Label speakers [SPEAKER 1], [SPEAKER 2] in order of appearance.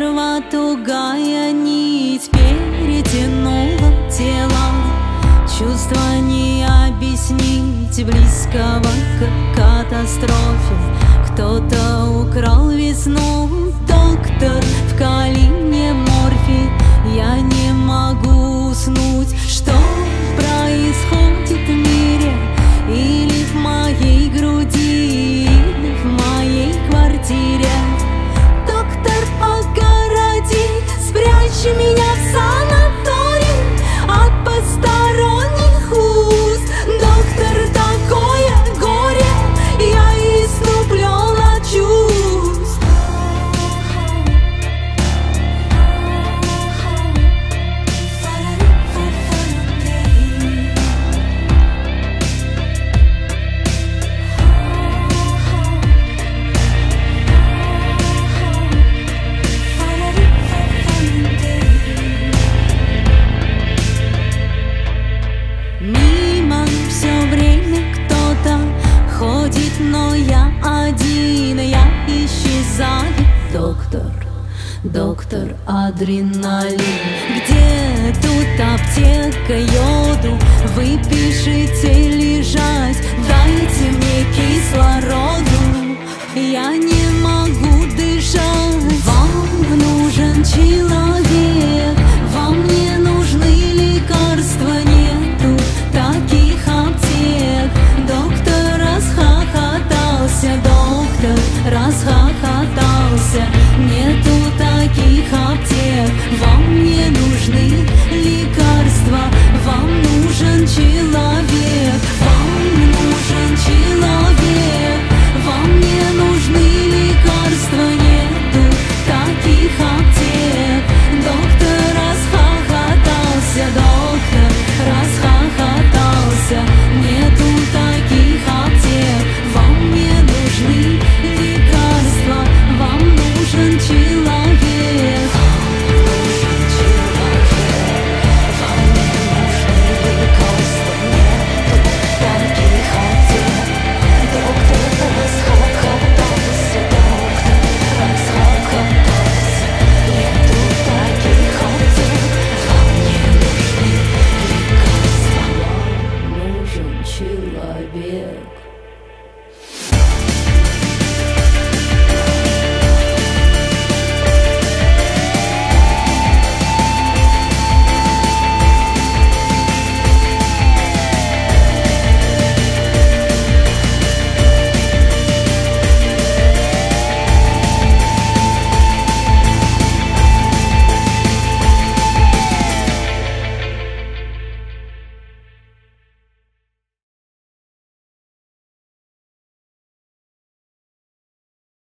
[SPEAKER 1] сперва тугая нить перетянула тела. Чувства не объяснить, близкого к катастрофе. Кто-то украл весну, доктор, вкали мне морфий. Я не могу уснуть, что происходит в мире, или в моей груди, или в моей квартире. Доктор, огороди, спрячь меня в санаторий от посторонних уст. Доктор, такое горе я иступлен от чувств. Мимо все время кто-то ходит, но я один, я исчезаю. Доктор, доктор, адреналин, где тут аптека, йоду? Выпишите лежать, дайте мне кислороду. Я не могу дышать, вам нужен человек.